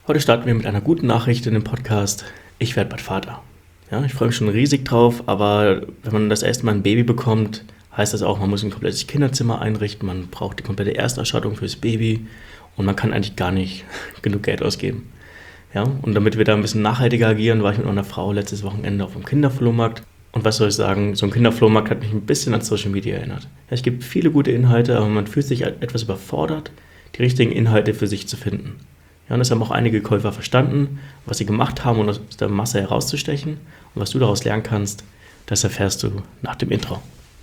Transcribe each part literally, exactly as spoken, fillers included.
Heute starten wir mit einer guten Nachricht in dem Podcast. Ich werde bald Vater. Ja, ich freue mich schon riesig drauf, aber wenn man das erste Mal ein Baby bekommt, heißt das auch, man muss ein komplettes Kinderzimmer einrichten, man braucht die komplette Erstausstattung fürs Baby und man kann eigentlich gar nicht genug Geld ausgeben. Ja, und damit wir da ein bisschen nachhaltiger agieren, war ich mit meiner Frau letztes Wochenende auf dem Kinderflohmarkt. Und was soll ich sagen, so ein Kinderflohmarkt hat mich ein bisschen an Social Media erinnert. Ja, es gibt viele gute Inhalte, aber man fühlt sich etwas überfordert, die richtigen Inhalte für sich zu finden. Ja, und das haben auch einige Käufer verstanden, was sie gemacht haben, um aus der Masse herauszustechen. Und was du daraus lernen kannst, das erfährst du nach dem Intro.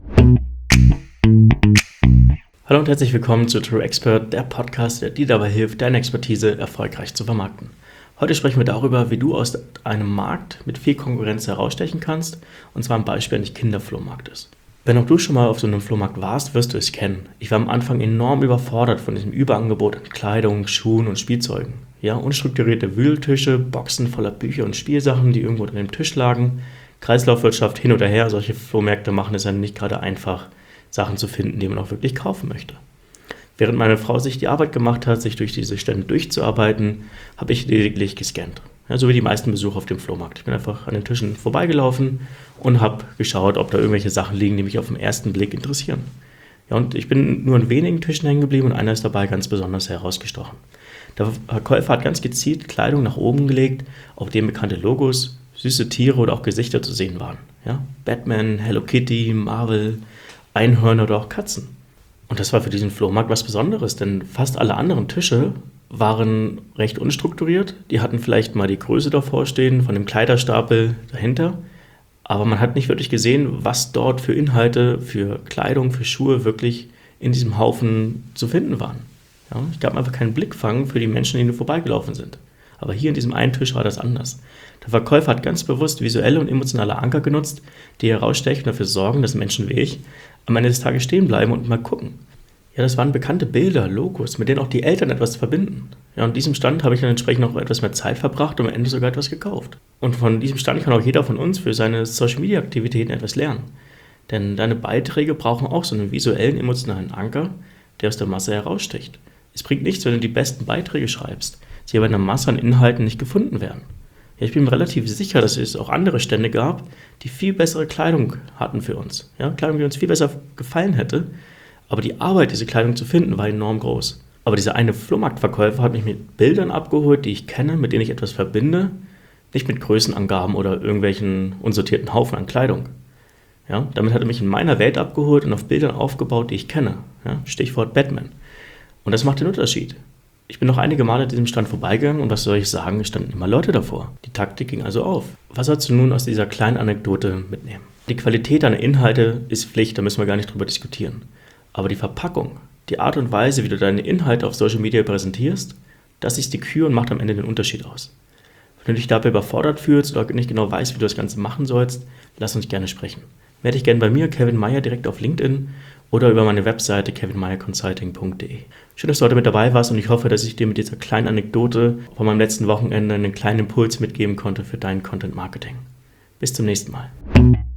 Hallo und herzlich willkommen zu True Expert, der Podcast, der dir dabei hilft, deine Expertise erfolgreich zu vermarkten. Heute sprechen wir darüber, wie du aus einem Markt mit viel Konkurrenz herausstechen kannst, und zwar am Beispiel eines Kinderflohmarktes. Wenn auch du schon mal auf so einem Flohmarkt warst, wirst du es kennen. Ich war am Anfang enorm überfordert von diesem Überangebot an Kleidung, Schuhen und Spielzeugen. Ja, unstrukturierte Wühltische, Boxen voller Bücher und Spielsachen, die irgendwo unter dem Tisch lagen, Kreislaufwirtschaft hin oder her. Solche Flohmärkte machen es ja nicht gerade einfach, Sachen zu finden, die man auch wirklich kaufen möchte. Während meine Frau sich die Arbeit gemacht hat, sich durch diese Stände durchzuarbeiten, habe ich lediglich gescannt. Ja, so wie die meisten Besucher auf dem Flohmarkt. Ich bin einfach an den Tischen vorbeigelaufen und habe geschaut, ob da irgendwelche Sachen liegen, die mich auf den ersten Blick interessieren. Ja, und ich bin nur an wenigen Tischen hängen geblieben und einer ist dabei ganz besonders herausgestochen. Der Verkäufer hat ganz gezielt Kleidung nach oben gelegt, auf denen bekannte Logos, süße Tiere oder auch Gesichter zu sehen waren. Ja, Batman, Hello Kitty, Marvel, Einhörner oder auch Katzen. Und das war für diesen Flohmarkt was Besonderes, denn fast alle anderen Tische waren recht unstrukturiert. Die hatten vielleicht mal die Größe davor stehen, von dem Kleiderstapel dahinter. Aber man hat nicht wirklich gesehen, was dort für Inhalte, für Kleidung, für Schuhe wirklich in diesem Haufen zu finden waren. Ja, ich gab einfach keinen Blickfang für die Menschen, die nur vorbeigelaufen sind. Aber hier in diesem einen Tisch war das anders. Der Verkäufer hat ganz bewusst visuelle und emotionale Anker genutzt, die herausstechen und dafür sorgen, dass Menschen wie ich am Ende des Tages stehen bleiben und mal gucken. Ja, das waren bekannte Bilder, Logos, mit denen auch die Eltern etwas verbinden. Ja, und diesem Stand habe ich dann entsprechend auch etwas mehr Zeit verbracht und am Ende sogar etwas gekauft. Und von diesem Stand kann auch jeder von uns für seine Social-Media-Aktivitäten etwas lernen. Denn deine Beiträge brauchen auch so einen visuellen, emotionalen Anker, der aus der Masse heraussticht. Es bringt nichts, wenn du die besten Beiträge schreibst, sie aber in der Masse an Inhalten nicht gefunden werden. Ja, ich bin mir relativ sicher, dass es auch andere Stände gab, die viel bessere Kleidung hatten für uns. Ja, Kleidung, die uns viel besser gefallen hätte. Aber die Arbeit, diese Kleidung zu finden, war enorm groß. Aber dieser eine Flohmarktverkäufer hat mich mit Bildern abgeholt, die ich kenne, mit denen ich etwas verbinde, nicht mit Größenangaben oder irgendwelchen unsortierten Haufen an Kleidung. Ja, damit hat er mich in meiner Welt abgeholt und auf Bildern aufgebaut, die ich kenne. Ja, Stichwort Batman. Und das macht den Unterschied. Ich bin noch einige Male an diesem Stand vorbeigegangen und was soll ich sagen, es standen immer Leute davor. Die Taktik ging also auf. Was sollst du nun aus dieser kleinen Anekdote mitnehmen? Die Qualität deiner Inhalte ist Pflicht, da müssen wir gar nicht drüber diskutieren. Aber die Verpackung, die Art und Weise, wie du deine Inhalte auf Social Media präsentierst, das ist die Kür und macht am Ende den Unterschied aus. Wenn du dich dabei überfordert fühlst oder nicht genau weißt, wie du das Ganze machen sollst, lass uns gerne sprechen. Melde dich gerne bei mir, Kevin Meyer, direkt auf LinkedIn oder über meine Webseite kevin meyer consulting punkt de. Schön, dass du heute mit dabei warst und ich hoffe, dass ich dir mit dieser kleinen Anekdote von meinem letzten Wochenende einen kleinen Impuls mitgeben konnte für dein Content Marketing. Bis zum nächsten Mal.